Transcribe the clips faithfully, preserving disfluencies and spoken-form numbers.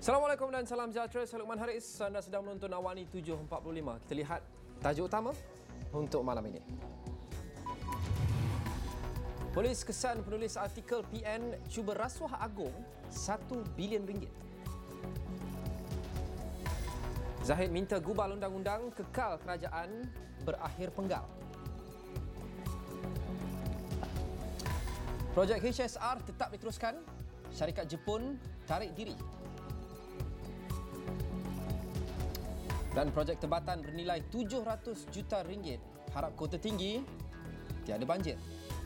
Assalamualaikum dan salam sejahtera. Saya Luqman Haris. Anda sedang menonton Awani tujuh empat puluh lima. Kita lihat tajuk utama untuk malam ini. Polis kesan penulis artikel P N cuba rasuah agung satu bilion ringgit. Zahid minta gubal undang-undang kekal kerajaan berakhir penggal. Projek H S R tetap diteruskan. Syarikat Jepun tarik diri. Dan projek tempatan bernilai tujuh ratus juta ringgit harap kota tinggi tiada banjir.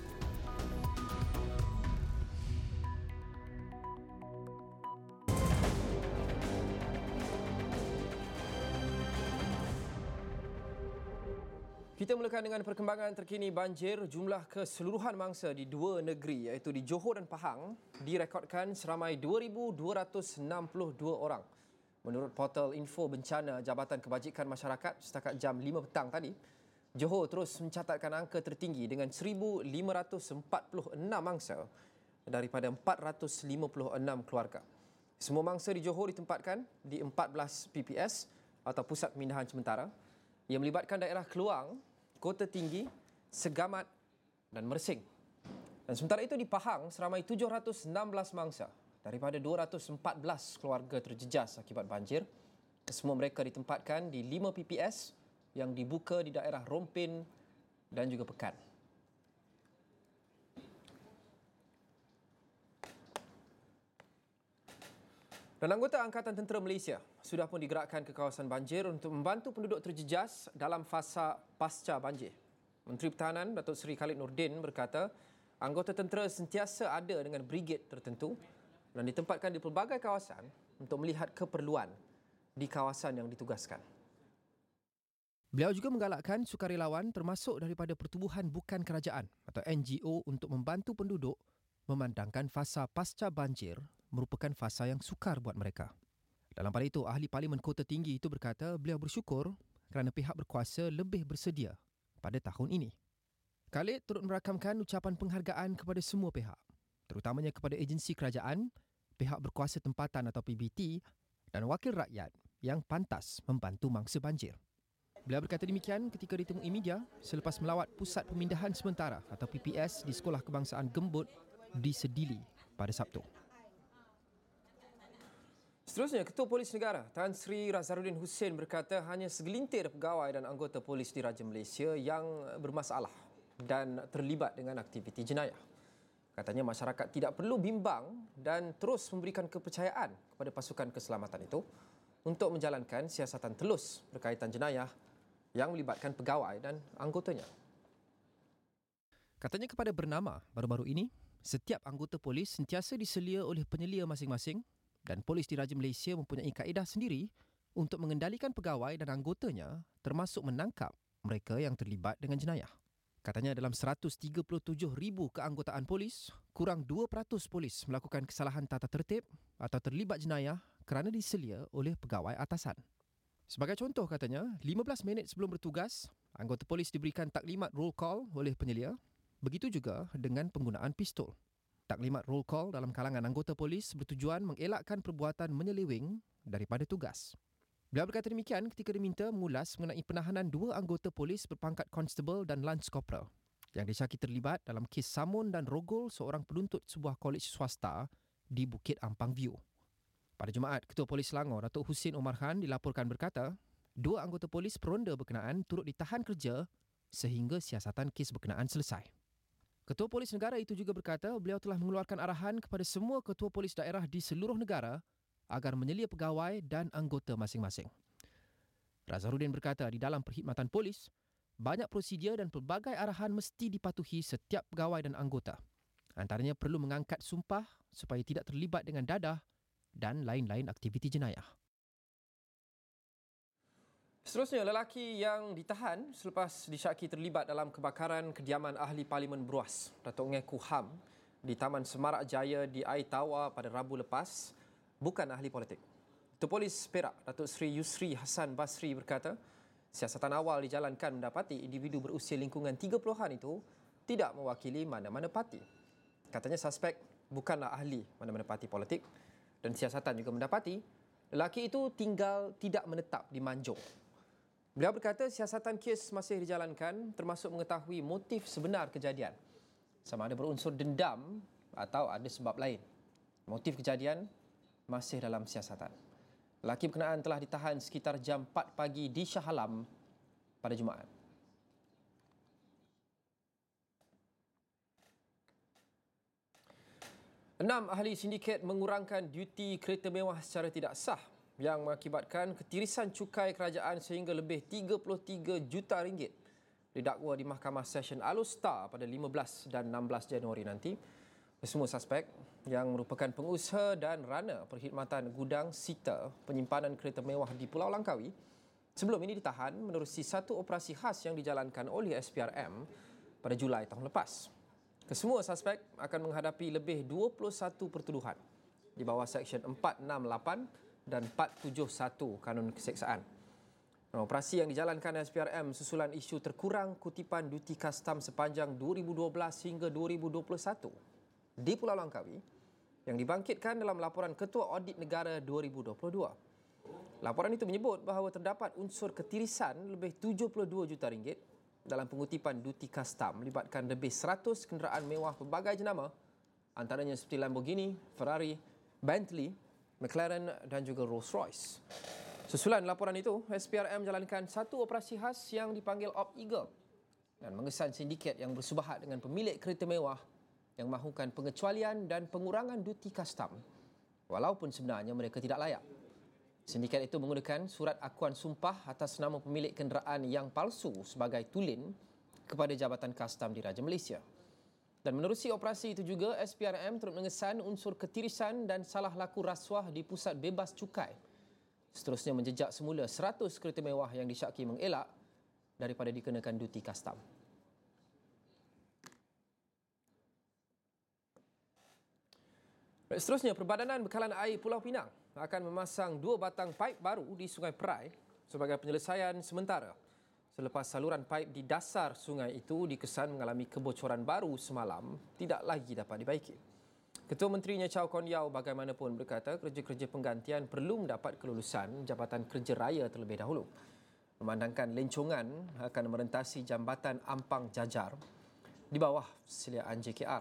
Kita mulakan dengan perkembangan terkini banjir. Jumlah keseluruhan mangsa di dua negeri iaitu di Johor dan Pahang direkodkan seramai dua ribu dua ratus enam puluh dua orang. Menurut portal info bencana Jabatan Kebajikan Masyarakat setakat jam lima petang tadi, Johor terus mencatatkan angka tertinggi dengan seribu lima ratus empat puluh enam mangsa daripada empat ratus lima puluh enam keluarga. Semua mangsa di Johor ditempatkan di empat belas P P S atau Pusat Pemindahan Sementara yang melibatkan daerah Keluang, Kota Tinggi, Segamat dan Mersing. Dan sementara itu di Pahang, seramai tujuh ratus enam belas mangsa daripada dua ratus empat belas keluarga terjejas akibat banjir. Semua mereka ditempatkan di lima P P S yang dibuka di daerah Rompin dan juga Pekan. Dan anggota Angkatan Tentera Malaysia sudah pun digerakkan ke kawasan banjir untuk membantu penduduk terjejas dalam fasa pasca banjir. Menteri Pertahanan Datuk Seri Khalid Nordin berkata, anggota tentera sentiasa ada dengan brigade tertentu dan ditempatkan di pelbagai kawasan untuk melihat keperluan di kawasan yang ditugaskan. Beliau juga menggalakkan sukarelawan termasuk daripada pertubuhan bukan kerajaan atau N G O untuk membantu penduduk memandangkan fasa pasca banjir merupakan fasa yang sukar buat mereka. Dalam pada itu, Ahli Parlimen Kota Tinggi itu berkata beliau bersyukur kerana pihak berkuasa lebih bersedia pada tahun ini. Khalid turut merakamkan ucapan penghargaan kepada semua pihak, terutamanya kepada agensi kerajaan, pihak berkuasa tempatan atau P B T dan wakil rakyat yang pantas membantu mangsa banjir. Beliau berkata demikian ketika ditemui media selepas melawat Pusat Pemindahan Sementara atau P P S di Sekolah Kebangsaan Gembut di Sedili pada Sabtu. Seterusnya, Ketua Polis Negara Tan Sri Razarudin Hussein berkata hanya segelintir pegawai dan anggota polis di Raja Malaysia yang bermasalah dan terlibat dengan aktiviti jenayah. Katanya masyarakat tidak perlu bimbang dan terus memberikan kepercayaan kepada pasukan keselamatan itu untuk menjalankan siasatan telus berkaitan jenayah yang melibatkan pegawai dan anggotanya. Katanya kepada Bernama baru-baru ini, setiap anggota polis sentiasa diselia oleh penyelia masing-masing dan polis di Raja Malaysia mempunyai kaedah sendiri untuk mengendalikan pegawai dan anggotanya termasuk menangkap mereka yang terlibat dengan jenayah. Katanya dalam seratus tiga puluh tujuh ribu keanggotaan polis, kurang dua peratus polis melakukan kesalahan tata tertib atau terlibat jenayah kerana diselia oleh pegawai atasan. Sebagai contoh katanya, lima belas minit sebelum bertugas, anggota polis diberikan taklimat roll call oleh penyelia. Begitu juga dengan penggunaan pistol. Taklimat roll call dalam kalangan anggota polis bertujuan mengelakkan perbuatan menyeleweng daripada tugas. Beliau berkata demikian ketika diminta mengulas mengenai penahanan dua anggota polis berpangkat constable dan lance corporal yang disyaki terlibat dalam kes samun dan rogol seorang penuntut sebuah kolej swasta di Bukit Ampang View. Pada Jumaat, Ketua Polis Selangor Datuk Husin Omar Khan dilaporkan berkata, dua anggota polis peronda berkenaan turut ditahan kerja sehingga siasatan kes berkenaan selesai. Ketua Polis Negara itu juga berkata beliau telah mengeluarkan arahan kepada semua ketua polis daerah di seluruh negara agar menyelia pegawai dan anggota masing-masing. Razarudin berkata di dalam perkhidmatan polis, banyak prosedur dan pelbagai arahan mesti dipatuhi setiap pegawai dan anggota. Antaranya perlu mengangkat sumpah supaya tidak terlibat dengan dadah dan lain-lain aktiviti jenayah. Seterusnya, lelaki yang ditahan selepas disyaki terlibat dalam kebakaran kediaman Ahli Parlimen Bruas, Datuk Ngeku Ham, di Taman Semarak Jaya di Aitawa pada Rabu lepas, bukan ahli politik. Ketua Polis Perak, Datuk Seri Yusri Hassan Basri berkata, siasatan awal dijalankan mendapati individu berusia lingkungan tiga puluhan itu tidak mewakili mana-mana parti. Katanya suspek bukanlah ahli mana-mana parti politik dan siasatan juga mendapati Lelaki itu tinggal tidak menetap di Manjung. Beliau berkata siasatan kes masih dijalankan termasuk mengetahui motif sebenar kejadian. Sama ada berunsur dendam atau ada sebab lain. Motif kejadian masih dalam siasatan. Lelaki berkenaan telah ditahan sekitar jam empat pagi di Shah Alam pada Jumaat. Enam ahli sindiket mengurangkan duty kereta mewah secara tidak sah yang mengakibatkan ketirisan cukai kerajaan sehingga lebih tiga puluh tiga juta ringgit didakwa di Mahkamah Session Alor Setar pada lima belas dan enam belas Januari nanti. Kesemua suspek yang merupakan pengusaha dan rana perkhidmatan gudang sita penyimpanan kereta mewah di Pulau Langkawi sebelum ini ditahan menerusi satu operasi khas yang dijalankan oleh S P R M pada Julai tahun lepas. Kesemua suspek akan menghadapi lebih dua puluh satu pertuduhan di bawah Seksyen empat enam lapan dan empat tujuh satu Kanun Keseksaan. Operasi yang dijalankan S P R M susulan isu terkurang kutipan duti kastam sepanjang dua ribu dua belas hingga dua ribu dua puluh satu di Pulau Langkawi yang dibangkitkan dalam laporan Ketua Audit Negara dua ribu dua puluh dua. Laporan itu menyebut bahawa terdapat unsur ketirisan lebih tujuh puluh dua juta ringgit dalam pengutipan duti kastam melibatkan lebih seratus kenderaan mewah pelbagai jenama antaranya seperti Lamborghini, Ferrari, Bentley, McLaren dan juga Rolls-Royce. Susulan laporan itu, S P R M jalankan satu operasi khas yang dipanggil Op Eagle dan mengesan sindiket yang bersubahat dengan pemilik kereta mewah yang mahukan pengecualian dan pengurangan duti kastam walaupun sebenarnya mereka tidak layak. Sindiket itu menggunakan surat akuan sumpah atas nama pemilik kenderaan yang palsu sebagai tulen kepada Jabatan Kastam di Raja Malaysia. Dan menerusi operasi itu juga, S P R M turut mengesan unsur ketirisan dan salah laku rasuah di pusat bebas cukai. Seterusnya menjejak semula seratus kereta mewah yang disyaki mengelak daripada dikenakan duti kastam. Seterusnya, Perbadanan Bekalan Air Pulau Pinang akan memasang dua batang paip baru di Sungai Perai sebagai penyelesaian sementara selepas saluran paip di dasar sungai itu dikesan mengalami kebocoran baru semalam tidak lagi dapat dibaiki. Ketua Menterinya Chow Kon Yeow bagaimanapun berkata kerja-kerja penggantian perlu mendapat kelulusan Jabatan Kerja Raya terlebih dahulu. Memandangkan lencongan akan merentasi Jambatan Ampang Jajar di bawah seliaan J K R.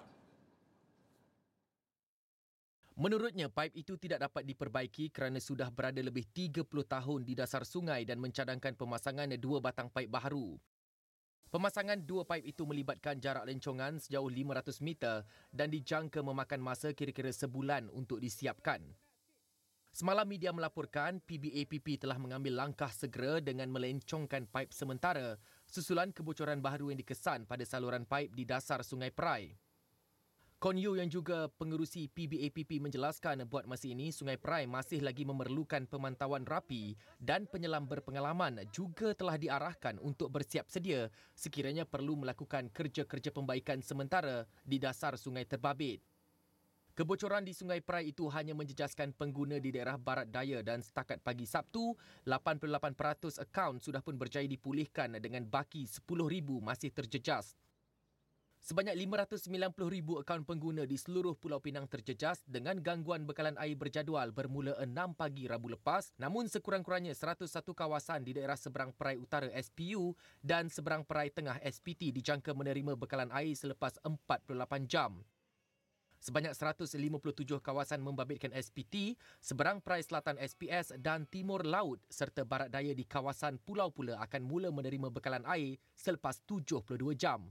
Menurutnya, paip itu tidak dapat diperbaiki kerana sudah berada lebih tiga puluh tahun di dasar sungai dan mencadangkan pemasangan dua batang paip baharu. Pemasangan dua paip itu melibatkan jarak lencongan sejauh lima ratus meter dan dijangka memakan masa kira-kira sebulan untuk disiapkan. Semalam media melaporkan P B A P P telah mengambil langkah segera dengan melencongkan paip sementara susulan kebocoran baharu yang dikesan pada saluran paip di dasar Sungai Perai. Kon Yeow yang juga pengerusi P B A P P menjelaskan buat masa ini Sungai Perai masih lagi memerlukan pemantauan rapi dan penyelam berpengalaman juga telah diarahkan untuk bersiap sedia sekiranya perlu melakukan kerja-kerja pembaikan sementara di dasar sungai terbabit. Kebocoran di Sungai Perai itu hanya menjejaskan pengguna di daerah barat daya dan setakat pagi Sabtu, lapan puluh lapan peratus akaun sudah pun berjaya dipulihkan dengan baki sepuluh ribu masih terjejas. Sebanyak lima ratus sembilan puluh ribu akaun pengguna di seluruh Pulau Pinang terjejas dengan gangguan bekalan air berjadual bermula enam pagi Rabu lepas, namun sekurang-kurangnya seratus satu kawasan di daerah seberang Perai Utara S P U dan seberang Perai Tengah S P T dijangka menerima bekalan air selepas empat puluh lapan jam. Sebanyak seratus lima puluh tujuh kawasan membabitkan S P T, seberang Perai Selatan S P S dan Timur Laut serta barat daya di kawasan pulau pula akan mula menerima bekalan air selepas tujuh puluh dua jam.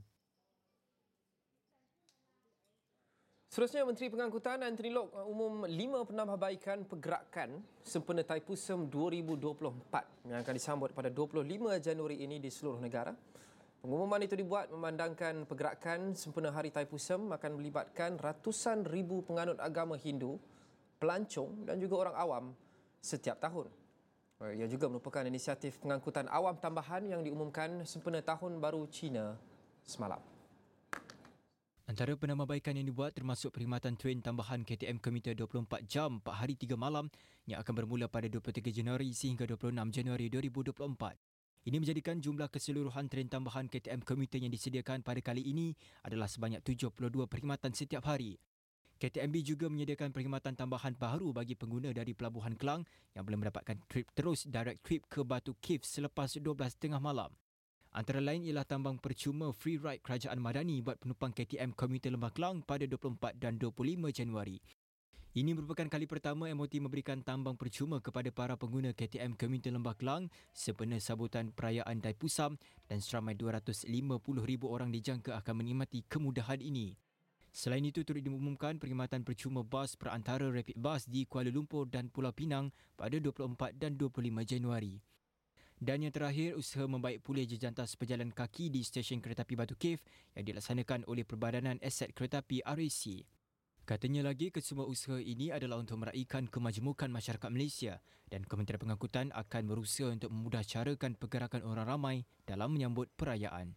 Seterusnya, Menteri Pengangkutan Anthony Loke umum lima penambahbaikan pergerakan sempena Thaipusam dua ribu dua puluh empat yang akan disambut pada dua puluh lima Januari ini di seluruh negara. Pengumuman itu dibuat memandangkan pergerakan sempena Hari Thaipusam akan melibatkan ratusan ribu penganut agama Hindu, pelancong dan juga orang awam setiap tahun. Ia juga merupakan inisiatif pengangkutan awam tambahan yang diumumkan sempena Tahun Baru Cina semalam. Antara penambahbaikan yang dibuat termasuk perkhidmatan train tambahan K T M komuter dua puluh empat jam empat hari tiga malam yang akan bermula pada dua puluh tiga Januari sehingga dua puluh enam Januari dua ribu dua puluh empat. Ini menjadikan jumlah keseluruhan train tambahan K T M komuter yang disediakan pada kali ini adalah sebanyak tujuh puluh dua perkhidmatan setiap hari. K T M B juga menyediakan perkhidmatan tambahan baru bagi pengguna dari Pelabuhan Kelang yang boleh mendapatkan trip terus direct trip ke Batu Caves selepas dua belas tiga puluh malam. Antara lain ialah tambang percuma free ride Kerajaan Madani buat penumpang K T M Komuter Lembah Kelang pada dua puluh empat dan dua puluh lima Januari. Ini merupakan kali pertama M O T memberikan tambang percuma kepada para pengguna K T M Komuter Lembah Kelang sempena sambutan perayaan Daipusam dan seramai dua ratus lima puluh ribu orang dijangka akan menikmati kemudahan ini. Selain itu, turut diumumkan perkhidmatan percuma bas perantara Rapid Bus di Kuala Lumpur dan Pulau Pinang pada dua puluh empat dan dua puluh lima Januari. Dan yang terakhir, usaha membaik pulih jejantas pejalan kaki di stesen kereta api Batu Cave yang dilaksanakan oleh Perbadanan Aset Kereta Api R A C. Katanya lagi, kesemua usaha ini adalah untuk meraihkan kemajemukan masyarakat Malaysia dan Kementerian Pengangkutan akan berusaha untuk memudahcarakan pergerakan orang ramai dalam menyambut perayaan.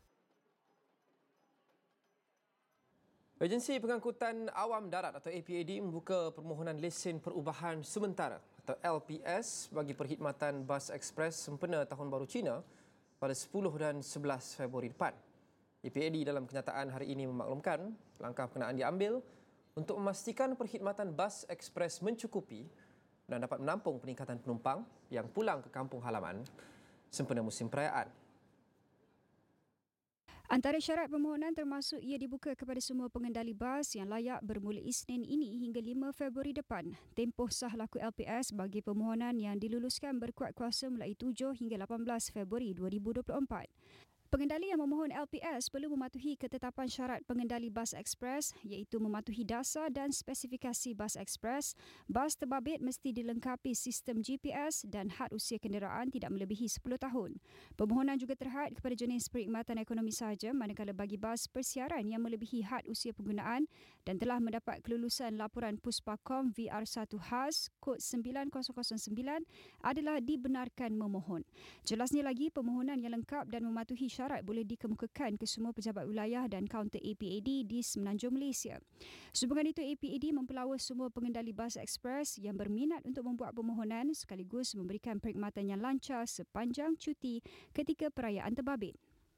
Agensi Pengangkutan Awam Darat atau A P A D membuka permohonan lesen perubahan sementara atau L P S bagi perkhidmatan bas ekspres sempena Tahun Baru Cina pada sepuluh dan sebelas Februari depan. A P A D dalam kenyataan hari ini memaklumkan langkah berkenaan diambil untuk memastikan perkhidmatan bas ekspres mencukupi dan dapat menampung peningkatan penumpang yang pulang ke kampung halaman sempena musim perayaan. Antara syarat permohonan termasuk ia dibuka kepada semua pengendali bas yang layak bermula Isnin ini hingga lima Februari depan. Tempoh sah laku L P S bagi permohonan yang diluluskan berkuat kuasa mulai tujuh hingga lapan belas Februari dua ribu dua puluh empat. Pengendali yang memohon L P S perlu mematuhi ketetapan syarat pengendali bas ekspres iaitu mematuhi dasar dan spesifikasi bas ekspres. Bas terbabit mesti dilengkapi sistem G P S dan had usia kenderaan tidak melebihi sepuluh tahun. Permohonan juga terhad kepada jenis perkhidmatan ekonomi sahaja manakala bagi bas persiaran yang melebihi had usia penggunaan dan telah mendapat kelulusan laporan Puspakom V R satu khas kod sembilan kosong kosong sembilan adalah dibenarkan memohon. Jelasnya lagi, permohonan yang lengkap dan mematuhi syarat boleh dikemukakan ke semua pejabat wilayah dan kaunter A P A D di semenanjung Malaysia. Sehubungan itu, A P A D mempelawa semua pengendali bas ekspres yang berminat untuk membuat permohonan sekaligus memberikan perkhidmatan yang lancar sepanjang cuti ketika perayaan terbabit.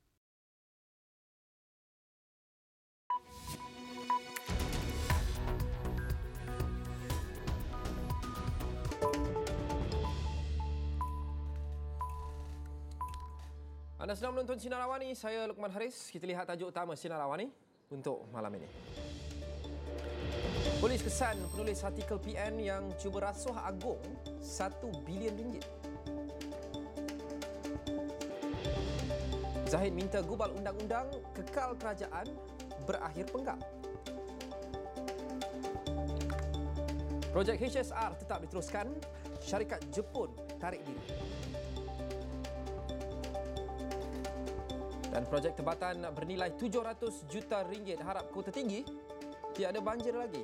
Anda sedang menonton Sinar Awani, saya Luqman Haris. Kita lihat tajuk utama Sinar Awani untuk malam ini. Polis kesan penulis artikel P N yang cuba rasuah agung satu bilion ringgit. Zahid minta gubal undang-undang kekal kerajaan berakhir penggal. Projek H S R tetap diteruskan, syarikat Jepun tarik diri. Dan projek tempatan bernilai tujuh ratus juta ringgit harap kota tinggi tiada banjir lagi.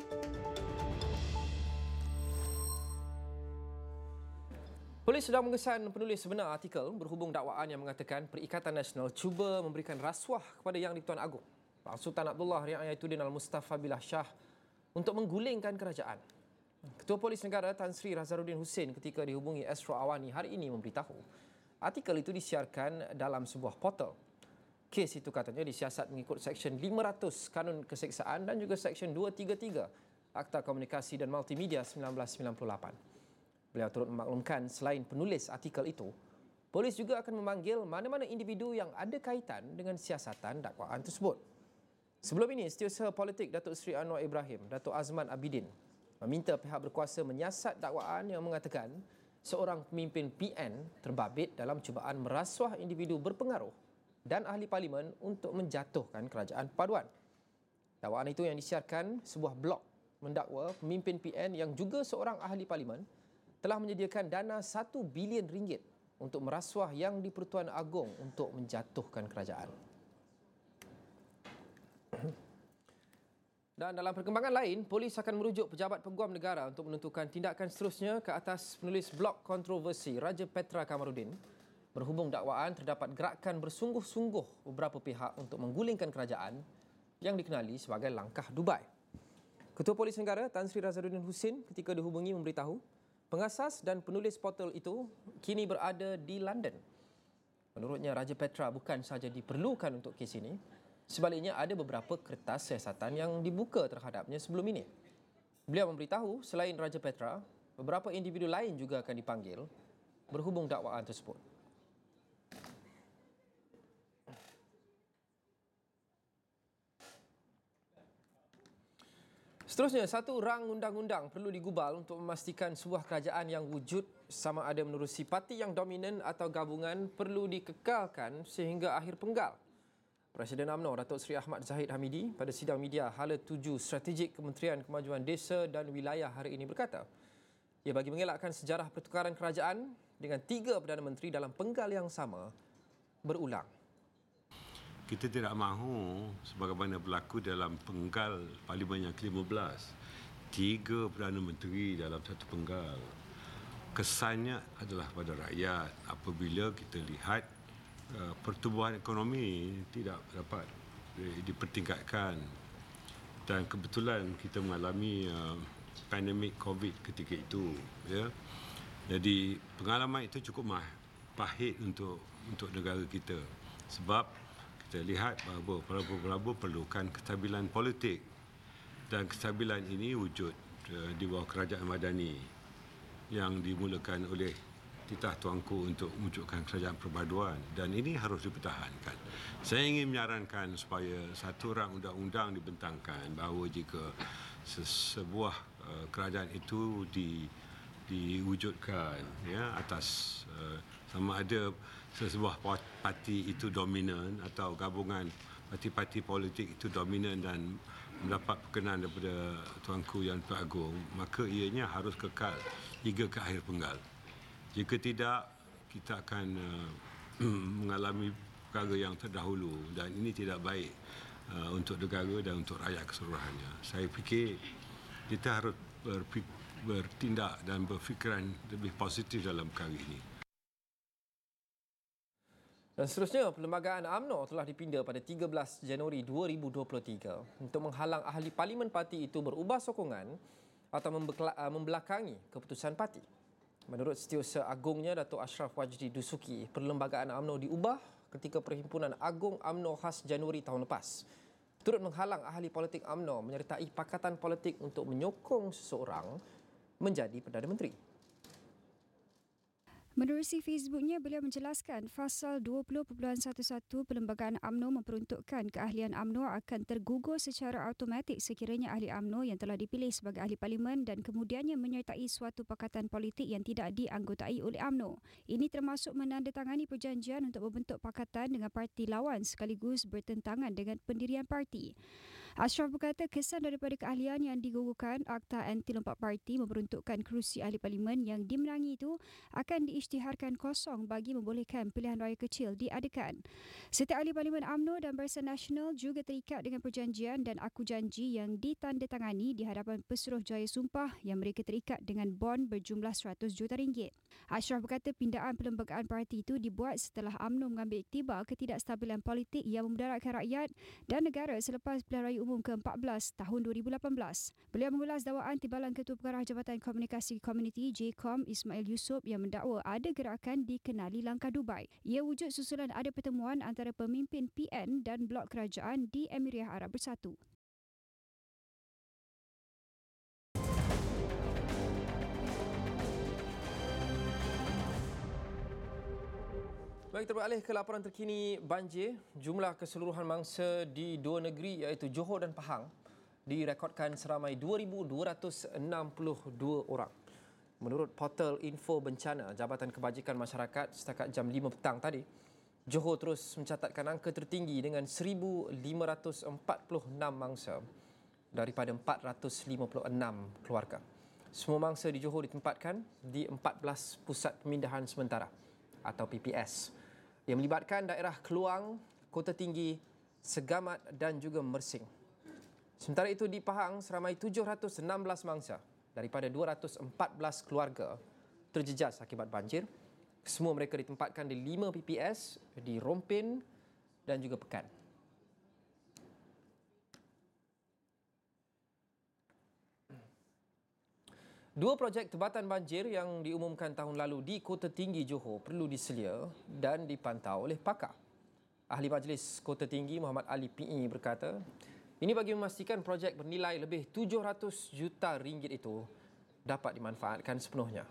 Polis sedang mengesan penulis sebenar artikel berhubung dakwaan yang mengatakan Perikatan Nasional cuba memberikan rasuah kepada Yang di-Pertuan Agong Pak Sultan Abdullah Riayatuddin Al-Mustafa Billah Shah untuk menggulingkan kerajaan. Ketua Polis Negara Tan Sri Razaruddin Hussein ketika dihubungi Astro Awani hari ini memberitahu artikel itu disiarkan dalam sebuah portal. Kes itu katanya disiasat mengikut Seksyen lima ratus Kanun Keseksaan dan juga Seksyen dua tiga tiga Akta Komunikasi dan Multimedia seribu sembilan ratus sembilan puluh lapan. Beliau turut memaklumkan selain penulis artikel itu, polis juga akan memanggil mana-mana individu yang ada kaitan dengan siasatan dakwaan tersebut. Sebelum ini, Setiausaha Politik Datuk Seri Anwar Ibrahim, Datuk Azman Abidin, meminta pihak berkuasa menyiasat dakwaan yang mengatakan seorang pemimpin P N terbabit dalam cubaan merasuah individu berpengaruh dan ahli parlimen untuk menjatuhkan kerajaan perpaduan. Dakwaan itu yang disiarkan sebuah blog mendakwa pemimpin P N yang juga seorang ahli parlimen telah menyediakan dana satu bilion ringgit untuk merasuah Yang di-Pertuan Agong untuk menjatuhkan kerajaan. Dan dalam perkembangan lain, polis akan merujuk Pejabat Peguam Negara untuk menentukan tindakan seterusnya ke atas penulis blog kontroversi Raja Petra Kamarudin berhubung dakwaan terdapat gerakan bersungguh-sungguh beberapa pihak untuk menggulingkan kerajaan yang dikenali sebagai langkah Dubai. Ketua Polis Negara Tan Sri Razaruddin Hussein ketika dihubungi memberitahu pengasas dan penulis portal itu kini berada di London. Menurutnya, Raja Petra bukan sahaja diperlukan untuk kes ini, Sebaliknya, ada beberapa kertas siasatan yang dibuka terhadapnya sebelum ini. Beliau memberitahu selain Raja Petra, beberapa individu lain juga akan dipanggil berhubung dakwaan tersebut. Seterusnya, satu rang undang-undang perlu digubal untuk memastikan sebuah kerajaan yang wujud sama ada menerusi parti yang dominan atau gabungan perlu dikekalkan sehingga akhir penggal. Presiden U M N O Datuk Seri Ahmad Zahid Hamidi pada sidang media Hala tujuh Strategik Kementerian Kemajuan Desa dan Wilayah hari ini berkata, ia bagi mengelakkan sejarah pertukaran kerajaan dengan tiga Perdana Menteri dalam penggal yang sama berulang. Kita tidak mahu sebagaimana berlaku dalam penggal Parlimen yang ke lima belas. Tiga Perdana Menteri dalam satu penggal. Kesannya adalah pada rakyat apabila kita lihat uh, pertumbuhan ekonomi tidak dapat dipertingkatkan. Dan kebetulan kita mengalami uh, pandemik COVID ketika itu. Ya. Jadi pengalaman itu cukup pahit untuk untuk negara kita. Sebab kita lihat bahawa pelabur-pelabur perlukan kestabilan politik dan kestabilan ini wujud di bawah kerajaan madani yang dimulakan oleh titah tuanku untuk mewujudkan kerajaan perpaduan dan ini harus dipertahankan. Saya ingin menyarankan supaya satu rang undang-undang dibentangkan bahawa jika sebuah kerajaan itu di diwujudkan ya atas uh, sama ada sebuah parti itu dominan atau gabungan parti-parti politik itu dominan dan mendapat perkenan daripada Tuanku Yang Agung, maka ianya harus kekal hingga ke akhir penggal. Jika tidak, kita akan uh, mengalami perkara yang terdahulu dan ini tidak baik uh, untuk negara dan untuk rakyat keseluruhannya. Saya fikir kita harus berfikir bertindak dan berfikiran lebih positif dalam perkara ini. Dan seterusnya, Perlembagaan U M N O telah dipinda pada tiga belas Januari dua ribu dua puluh tiga untuk menghalang ahli parlimen parti itu berubah sokongan atau membelakangi keputusan parti. Menurut Setiausaha Agungnya Datuk Ashraf Wajdi Dusuki, Perlembagaan U M N O diubah ketika Perhimpunan Agung U M N O khas Januari tahun lepas turut menghalang ahli politik U M N O menyertai pakatan politik untuk menyokong seseorang menjadi Perdana Menteri. Menerusi Facebooknya, beliau menjelaskan pasal dua puluh titik sebelas Perlembagaan U M N O memperuntukkan keahlian U M N O akan tergugur secara automatik sekiranya ahli U M N O yang telah dipilih sebagai ahli parlimen dan kemudiannya menyertai suatu pakatan politik yang tidak dianggotai oleh U M N O. Ini termasuk menandatangani perjanjian untuk membentuk pakatan dengan parti lawan sekaligus bertentangan dengan pendirian parti. Ashraf berkata kesan daripada keahlian yang digugurkan Akta Anti Lompat Parti memperuntukkan kerusi ahli parlimen yang dimenangi itu akan diisytiharkan kosong bagi membolehkan pilihan raya kecil diadakan. Setiap ahli parlimen U M N O dan Barisan Nasional juga terikat dengan perjanjian dan aku janji yang ditandatangani di hadapan Pesuruhjaya Sumpah yang mereka terikat dengan bon berjumlah seratus juta ringgit. Ashraf berkata pindaan perlembagaan parti itu dibuat setelah U M N O mengambil iktibar ketidakstabilan politik yang memudaratkan rakyat dan negara selepas pilihan raya umum ke empat belas tahun dua ribu lapan belas. Beliau mengulas dakwaan Timbalan Ketua Pengarah Jabatan Komunikasi Komuniti J C O M Ismail Yusof yang mendakwa ada gerakan dikenali Langkah Dubai. Ia wujud susulan ada pertemuan antara pemimpin P N dan blok kerajaan di Emirat Arab Bersatu. Baik, terberalih ke laporan terkini banjir. Jumlah keseluruhan mangsa di dua negeri iaitu Johor dan Pahang direkodkan seramai dua ribu dua ratus enam puluh dua orang. Menurut portal info bencana Jabatan Kebajikan Masyarakat setakat jam lima petang tadi, Johor terus mencatatkan angka tertinggi dengan seribu lima ratus empat puluh enam mangsa daripada empat ratus lima puluh enam keluarga. Semua mangsa di Johor ditempatkan di empat belas pusat pemindahan sementara atau P P S yang melibatkan daerah Keluang, Kota Tinggi, Segamat dan juga Mersing. Sementara itu di Pahang, seramai tujuh ratus enam belas mangsa daripada dua ratus empat belas keluarga terjejas akibat banjir. Semua mereka ditempatkan di lima P P S di Rompin dan juga Pekan. Dua projek tebatan banjir yang diumumkan tahun lalu di Kota Tinggi Johor perlu diselia dan dipantau oleh pakar. Ahli Majlis Kota Tinggi Muhammad Ali P E berkata, ini bagi memastikan projek bernilai lebih tujuh ratus juta ringgit itu dapat dimanfaatkan sepenuhnya.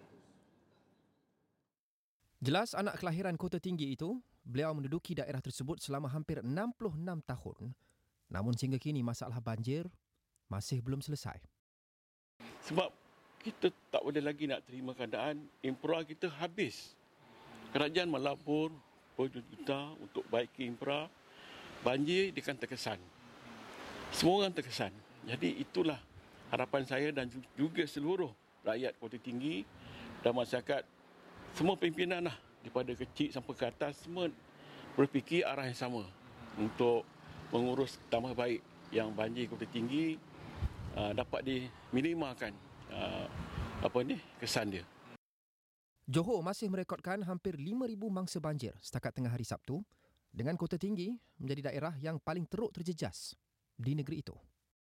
Jelas anak kelahiran Kota Tinggi itu, beliau menduduki daerah tersebut selama hampir enam puluh enam tahun. Namun sehingga kini masalah banjir masih belum selesai. Sebab kita tak boleh lagi nak terima keadaan infra kita habis. Kerajaan melapor berjuta untuk baiki infra, banjir dia kan terkesan. Semua orang terkesan. Jadi itulah harapan saya dan juga seluruh rakyat Kota Tinggi dan masyarakat, semua pimpinan lah, daripada kecil sampai ke atas, semua berfikir arah yang sama untuk mengurus tambah baik yang banjir Kota Tinggi uh, dapat diminimalkan uh, apa ni kesan dia. Johor masih merekodkan hampir lima ribu mangsa banjir setakat tengah hari Sabtu, dengan Kota Tinggi menjadi daerah yang paling teruk terjejas di negeri itu.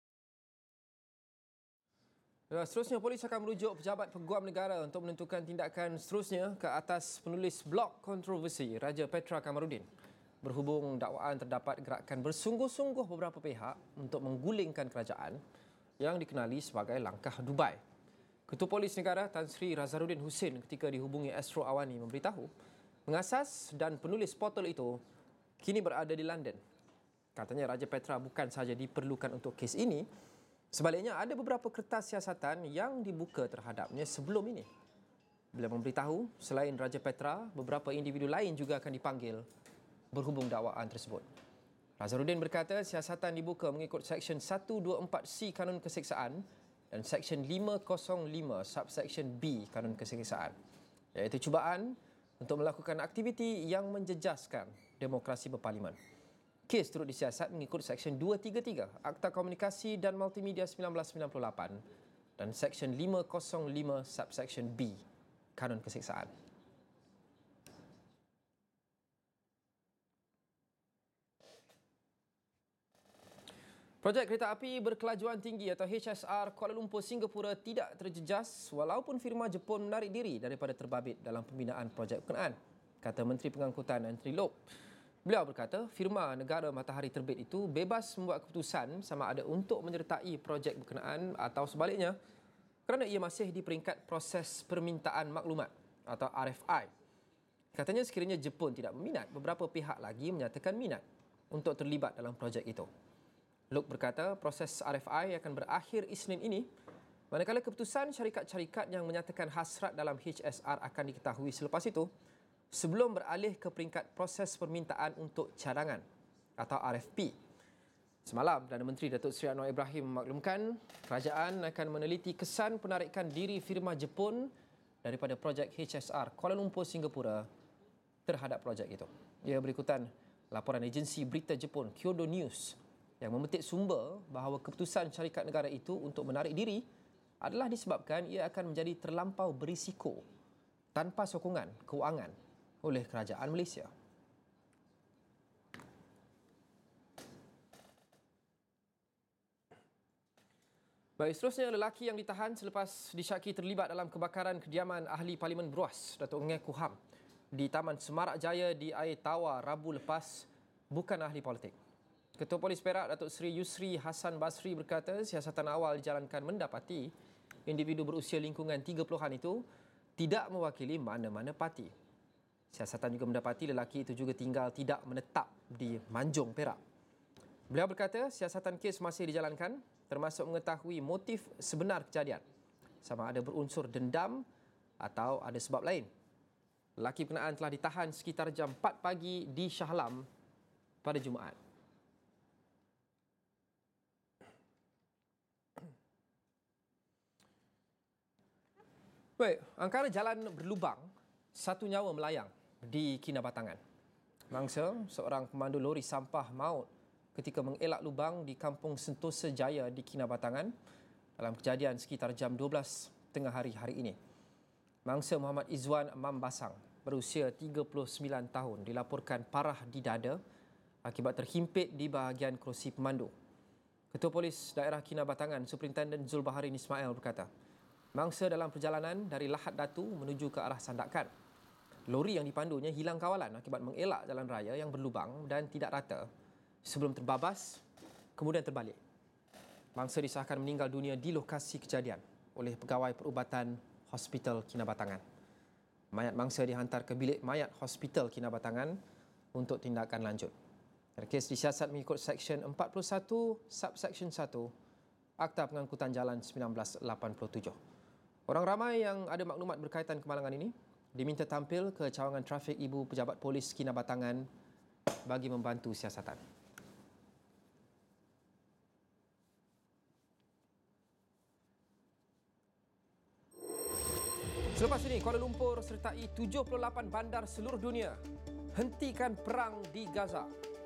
Seterusnya, polis akan merujuk pejabat peguam negara untuk menentukan tindakan seterusnya ke atas penulis blog kontroversi Raja Petra Kamarudin. Berhubung dakwaan terdapat gerakan bersungguh-sungguh beberapa pihak untuk menggulingkan kerajaan yang dikenali sebagai langkah Dubai. Ketua Polis Negara Tan Sri Razarudin Husin ketika dihubungi Astro Awani memberitahu pengasas dan penulis portal itu kini berada di London. Katanya Raja Petra bukan sahaja diperlukan untuk kes ini, sebaliknya ada beberapa kertas siasatan yang dibuka terhadapnya sebelum ini. Beliau memberitahu selain Raja Petra, beberapa individu lain juga akan dipanggil berhubung dakwaan tersebut. Razarudin berkata siasatan dibuka mengikut Seksyen seratus dua puluh empat C Kanun Keseksaan dan Seksyen lima kosong lima Subseksyen B Kanun Keseksaan, iaitu cubaan untuk melakukan aktiviti yang menjejaskan demokrasi berparlimen. Kes turut disiasat mengikut Seksyen dua tiga tiga Akta Komunikasi dan Multimedia seribu sembilan ratus sembilan puluh lapan dan Seksyen lima kosong lima Subseksyen B Kanun Keseksaan. Projek kereta api berkelajuan tinggi atau H S R Kuala Lumpur Singapura tidak terjejas walaupun firma Jepun menarik diri daripada terbabit dalam pembinaan projek berkenaan, kata Menteri Pengangkutan Anthony Loke. Beliau berkata firma negara Matahari Terbit itu bebas membuat keputusan sama ada untuk menyertai projek berkenaan atau sebaliknya kerana ia masih di peringkat proses permintaan maklumat atau R F I. Katanya sekiranya Jepun tidak berminat, beberapa pihak lagi menyatakan minat untuk terlibat dalam projek itu. Luke berkata proses R F I akan berakhir Isnin ini, manakala keputusan syarikat-syarikat yang menyatakan hasrat dalam H S R akan diketahui selepas itu, sebelum beralih ke peringkat proses permintaan untuk cadangan atau R F P. Semalam, Perdana Menteri Datuk Seri Anwar Ibrahim memaklumkan kerajaan akan meneliti kesan penarikan diri firma Jepun daripada projek H S R Kuala Lumpur Singapura terhadap projek itu. Ia berikutan laporan agensi berita Jepun Kyodo News yang memetik sumber bahawa keputusan syarikat negara itu untuk menarik diri adalah disebabkan ia akan menjadi terlampau berisiko tanpa sokongan kewangan oleh kerajaan Malaysia. Baik, seterusnya, lelaki yang ditahan selepas disyaki terlibat dalam kebakaran kediaman Ahli Parlimen Beruas, Datuk Ngeh Kuham, di Taman Semarak Jaya di Air Tawar Rabu lepas, bukan ahli politik. Ketua Polis Perak Datuk Seri Yusri Hassan Basri berkata siasatan awal dijalankan mendapati individu berusia lingkungan tiga puluhan itu tidak mewakili mana-mana parti. Siasatan juga mendapati lelaki itu juga tinggal tidak menetap di Manjung, Perak. Beliau berkata siasatan kes masih dijalankan termasuk mengetahui motif sebenar kejadian, sama ada berunsur dendam atau ada sebab lain. Lelaki berkenaan telah ditahan sekitar jam empat pagi di Shah Alam pada Jumaat. Baik, angkara jalan berlubang, satu nyawa melayang di Kinabatangan. Mangsa seorang pemandu lori sampah maut ketika mengelak lubang di Kampung Sentosa Jaya di Kinabatangan dalam kejadian sekitar jam dua belas tengah hari hari ini. Mangsa Muhammad Izwan Mambasang berusia tiga puluh sembilan tahun dilaporkan parah di dada akibat terhimpit di bahagian kerusi pemandu. Ketua Polis Daerah Kinabatangan Superintenden Zulbaharin Ismail berkata, mangsa dalam perjalanan dari Lahad Datu menuju ke arah Sandakan. Lori yang dipandunya hilang kawalan akibat mengelak jalan raya yang berlubang dan tidak rata sebelum terbabas kemudian terbalik. Mangsa disahkan meninggal dunia di lokasi kejadian oleh pegawai perubatan Hospital Kinabatangan. Mayat mangsa dihantar ke bilik mayat Hospital Kinabatangan untuk tindakan lanjut. Kes disiasat mengikut Seksyen empat puluh satu Subseksyen satu Akta Pengangkutan Jalan seribu sembilan ratus lapan puluh tujuh. Orang ramai yang ada maklumat berkaitan kemalangan ini diminta tampil ke cawangan trafik Ibu Pejabat Polis Kinabatangan bagi membantu siasatan. Selepas ini, Kuala Lumpur sertai tujuh puluh lapan bandar seluruh dunia hentikan perang di Gaza.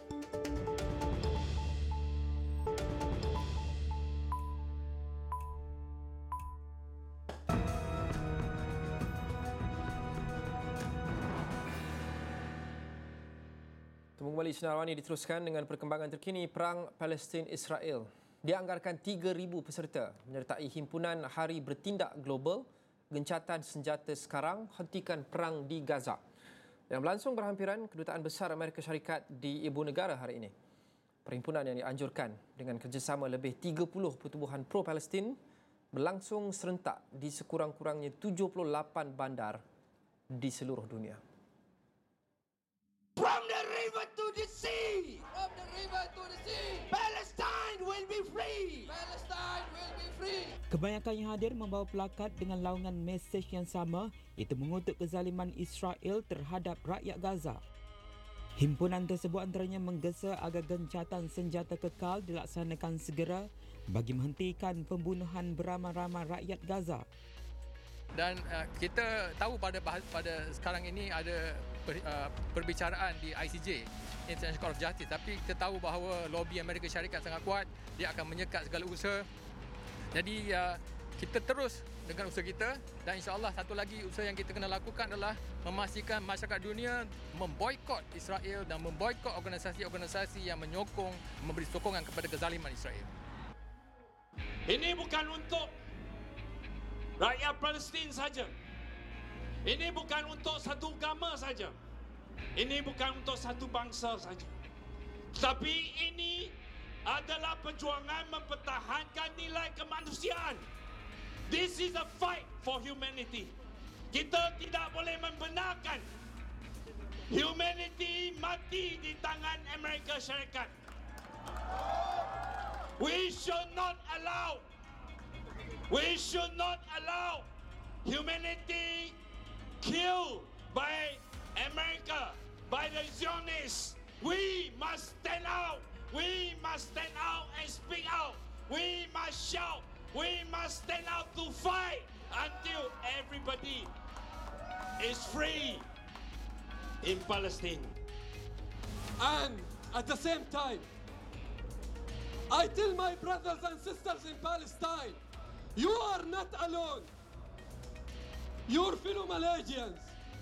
Temu kembali Sinar Awani diteruskan dengan perkembangan terkini perang Palestin-Israel. Dianggarkan tiga ribu peserta menyertai himpunan Hari Bertindak Global Gencatan Senjata Sekarang Hentikan Perang di Gaza yang berlangsung berhampiran Kedutaan Besar Amerika Syarikat di Ibu Negara hari ini. Perhimpunan yang dianjurkan dengan kerjasama lebih tiga puluh pertubuhan pro-Palestin berlangsung serentak di sekurang-kurangnya tujuh puluh lapan bandar di seluruh dunia. From the river to the sea, from the river to the sea, Palestine will be free. Palestine will be free. Kebanyakan yang hadir membawa plakat dengan laungan mesej yang sama, iaitu mengutuk kezaliman Israel terhadap rakyat Gaza. Himpunan tersebut antaranya menggesa agar gencatan senjata kekal dilaksanakan segera bagi menghentikan pembunuhan beramai-ramai rakyat Gaza. Dan uh, kita tahu pada pada sekarang ini ada per, uh, perbicaraan di I C J, International Court of Justice, tapi kita tahu bahawa lobi Amerika Syarikat sangat kuat, dia akan menyekat segala usaha. Jadi uh, kita terus dengan usaha kita, dan insya-Allah satu lagi usaha yang kita kena lakukan adalah memastikan masyarakat dunia memboikot Israel dan memboikot organisasi-organisasi yang menyokong, memberi sokongan kepada kezaliman Israel. Ini bukan untuk rakyat Palestin saja. Ini bukan untuk satu agama saja. Ini bukan untuk satu bangsa saja. Tapi ini adalah perjuangan mempertahankan nilai kemanusiaan. This is a fight for humanity. Kita tidak boleh membenarkan humanity mati di tangan Amerika Syarikat. We should not allow We should not allow humanity killed by America, by the Zionists. We must stand out. We must stand out and speak out. We must shout. We must stand out to fight until everybody is free in Palestine. And at the same time, I tell my brothers and sisters in Palestine, you are not alone. Your fellow Malaysians,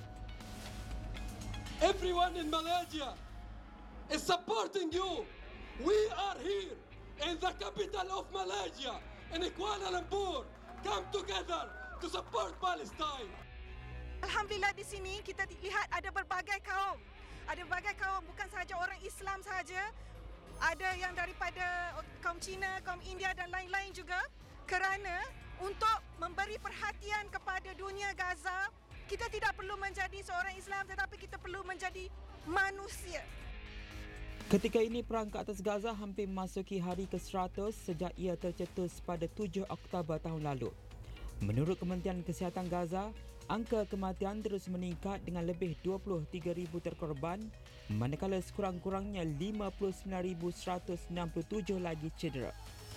everyone in Malaysia is supporting you. We are here in the capital of Malaysia, in Kuala Lumpur. Come together to support Palestine. Alhamdulillah, di sini kita lihat ada berbagai kaum. Ada berbagai kaum, bukan sahaja orang Islam sahaja. Ada yang daripada kaum Cina, kaum India dan lain-lain juga. Kerana untuk memberi perhatian kepada dunia Gaza, kita tidak perlu menjadi seorang Islam tetapi kita perlu menjadi manusia. Ketika ini perang ke atas Gaza hampir memasuki hari ke seratus sejak ia tercetus pada tujuh Oktober tahun lalu. Menurut Kementerian Kesihatan Gaza, angka kematian terus meningkat dengan lebih dua puluh tiga ribu terkorban, manakala sekurang-kurangnya lima puluh sembilan ribu seratus enam puluh tujuh lagi cedera.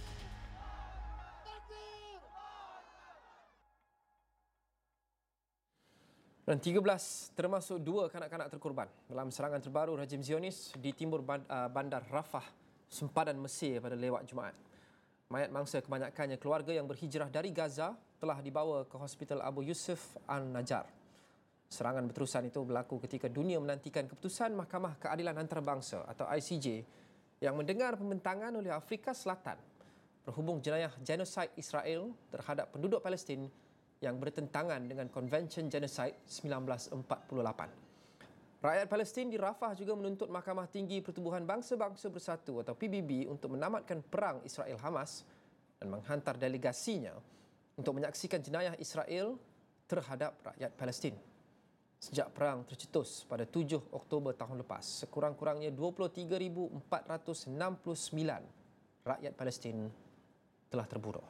Dan tiga belas termasuk dua kanak-kanak terkorban dalam serangan terbaru rejim Zionis di timur bandar Rafah, sempadan Mesir pada lewat Jumaat. Mayat mangsa kebanyakannya keluarga yang berhijrah dari Gaza telah dibawa ke Hospital Abu Yusuf Al-Najjar. Serangan berterusan itu berlaku ketika dunia menantikan keputusan Mahkamah Keadilan Antarabangsa atau I C J yang mendengar pembentangan oleh Afrika Selatan berhubung jenayah genosid Israel terhadap penduduk Palestin yang bertentangan dengan Konvensyen Genocide seribu sembilan ratus empat puluh lapan. Rakyat Palestin di Rafah juga menuntut Mahkamah Tinggi Pertubuhan Bangsa-Bangsa Bersatu atau P B B untuk menamatkan perang Israel-Hamas dan menghantar delegasinya untuk menyaksikan jenayah Israel terhadap rakyat Palestin. Sejak perang tercetus pada tujuh Oktober tahun lepas, sekurang-kurangnya dua puluh tiga ribu empat ratus enam puluh sembilan rakyat Palestin telah terbunuh.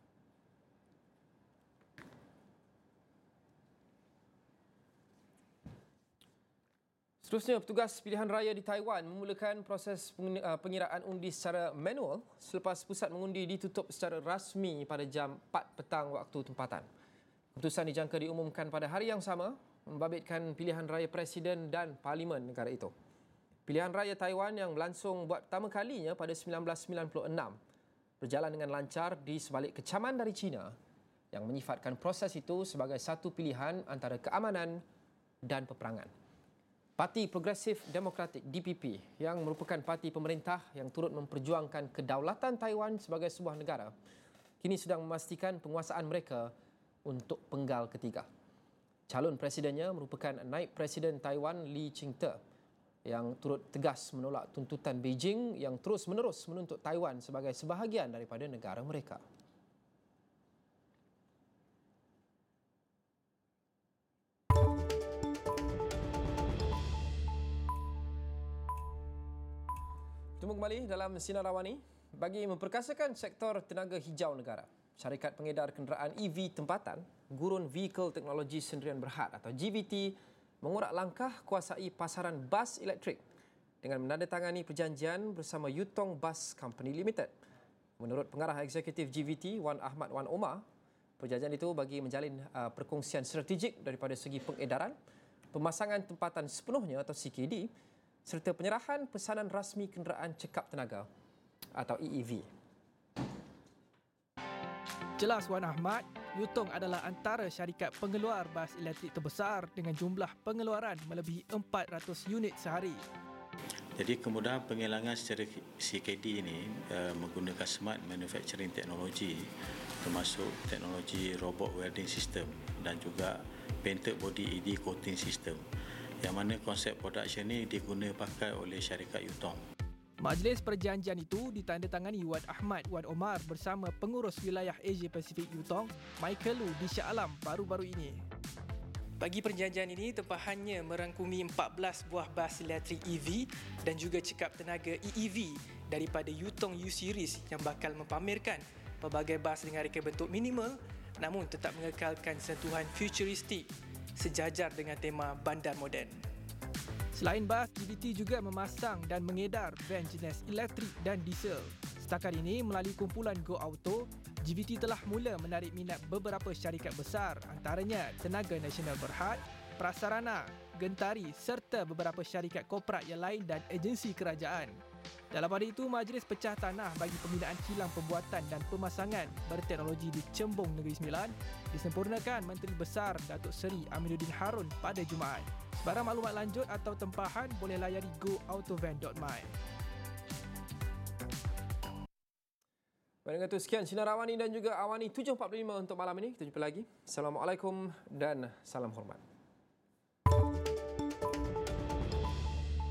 Seterusnya, petugas pilihan raya di Taiwan memulakan proses pengiraan undi secara manual selepas pusat mengundi ditutup secara rasmi pada jam empat petang waktu tempatan. Keputusan dijangka diumumkan pada hari yang sama, membabitkan pilihan raya presiden dan parlimen negara itu. Pilihan raya Taiwan yang berlangsung buat pertama kalinya pada seribu sembilan ratus sembilan puluh enam berjalan dengan lancar di sebalik kecaman dari China yang menyifatkan proses itu sebagai satu pilihan antara keamanan dan peperangan. Parti Progresif Demokratik D P P yang merupakan parti pemerintah yang turut memperjuangkan kedaulatan Taiwan sebagai sebuah negara kini sedang memastikan penguasaan mereka untuk penggal ketiga. Calon presidennya merupakan naib presiden Taiwan Lee Ching-te yang turut tegas menolak tuntutan Beijing yang terus-menerus menuntut Taiwan sebagai sebahagian daripada negara mereka. Bertemu kembali dalam Sinar Awani. Bagi memperkasakan sektor tenaga hijau negara, syarikat pengedar kenderaan E V tempatan, Gurun Vehicle Teknologi Sendirian Berhad atau G V T, mengurak langkah kuasai pasaran bas elektrik dengan menandatangani perjanjian bersama Yutong Bus Company Limited. Menurut pengarah eksekutif G V T, Wan Ahmad Wan Omar, perjanjian itu bagi menjalin uh, perkongsian strategik daripada segi pengedaran, pemasangan tempatan sepenuhnya atau C K D, serta penyerahan pesanan rasmi kenderaan cekap tenaga atau E E V. Jelas Wan Ahmad, Yutong adalah antara syarikat pengeluar bas elektrik terbesar dengan jumlah pengeluaran melebihi empat ratus unit sehari. Jadi kemudahan penghilangan secara C K D ini uh, menggunakan smart manufacturing technology termasuk teknologi robot welding system dan juga painted body E D coating system, yang mana konsep production ini digunakan pakai oleh syarikat Yutong. Majlis perjanjian itu ditandatangani Wan Ahmad Wan Omar bersama pengurus wilayah Asia Pasifik Yutong, Michael Lu di Shah Alam baru-baru ini. Bagi perjanjian ini, tempahannya merangkumi empat belas buah bas elektrik E V dan juga cekap tenaga E E V daripada Yutong U-Series yang bakal mempamerkan pelbagai bas dengan reka bentuk minimal namun tetap mengekalkan sentuhan futuristik sejajar dengan tema bandar moden. Selain bas, G V T juga memasang dan mengedar van jenis elektrik dan diesel. Setakat ini, melalui kumpulan Go Auto, G V T telah mula menarik minat beberapa syarikat besar, antaranya Tenaga Nasional Berhad, Prasarana, Gentari serta beberapa syarikat korporat yang lain dan agensi kerajaan. Dalam pada itu, Majlis Pecah Tanah bagi Pembinaan Kilang Pembuatan dan Pemasangan Berteknologi di Cembung Negeri Sembilan disempurnakan Menteri Besar Datuk Seri Aminuddin Harun pada Jumaat. Sebarang maklumat lanjut atau tempahan boleh layari go autovan dot my. Baik, dengan itu sekian Sinar Awani dan juga Awani tujuh empat puluh lima untuk malam ini. Kita jumpa lagi. Assalamualaikum dan salam hormat.